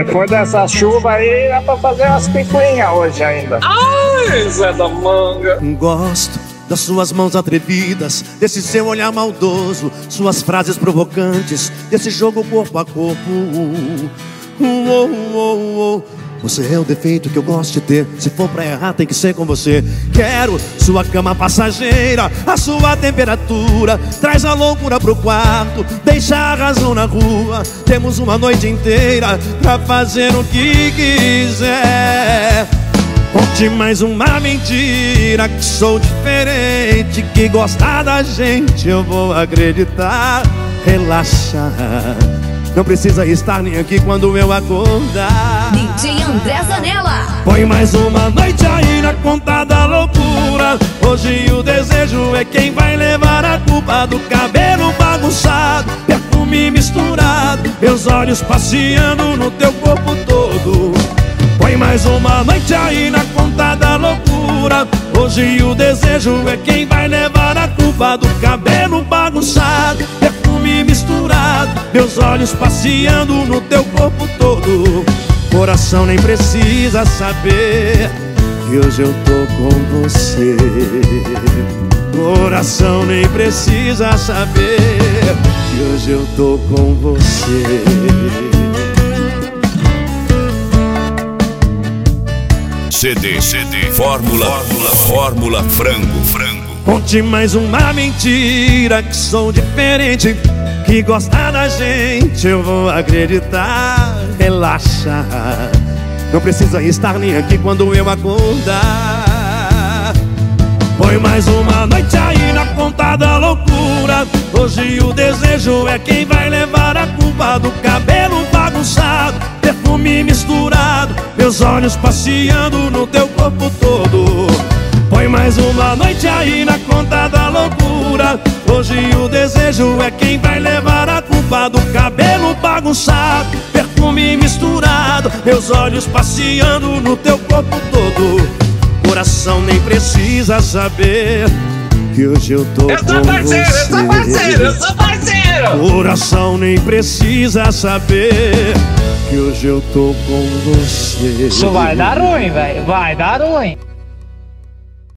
Depois dessa chuva aí, dá pra fazer umas picuinhas hoje ainda. Ai, Zé da Manga. Gosto das suas mãos atrevidas, desse seu olhar maldoso, suas frases provocantes, desse jogo corpo a corpo. Você é o defeito que eu gosto de ter. Se for pra errar tem que ser com você. Quero sua cama passageira, a sua temperatura. Traz a loucura pro quarto, deixa a razão na rua. Temos uma noite inteira pra fazer o que quiser. Conte mais uma mentira, que sou diferente, que gostar da gente eu vou acreditar. Relaxa, não precisa estar nem aqui quando eu acordar. DJ André Zanella. Põe mais uma noite aí na conta da loucura. Hoje o desejo é quem vai levar a culpa do cabelo bagunçado, perfume misturado, meus olhos passeando no teu corpo todo. Põe mais uma noite aí na conta da loucura. Hoje o desejo é quem vai levar a culpa do cabelo bagunçado, perfume misturado, meus olhos passeando no teu corpo todo. Coração nem precisa saber que hoje eu tô com você. Coração nem precisa saber que hoje eu tô com você. CD Fórmula Frango. Conte mais uma mentira, que sou diferente, que gosta da gente eu vou acreditar. Relaxa, não precisa estar nem aqui quando eu acordar. Põe mais uma noite aí na conta da loucura. Hoje o desejo é quem vai levar a culpa do cabelo bagunçado, perfume misturado, meus olhos passeando no teu corpo todo. Põe mais uma noite aí na conta da loucura. Hoje o desejo é quem vai levar a culpa do cabelo bagunçado, perfume misturado, meus olhos passeando no teu corpo todo. Coração nem precisa saber que hoje eu tô com você. Eu sou parceiro. Coração nem precisa saber que hoje eu tô com você. Isso vai dar ruim, velho. Vai dar ruim.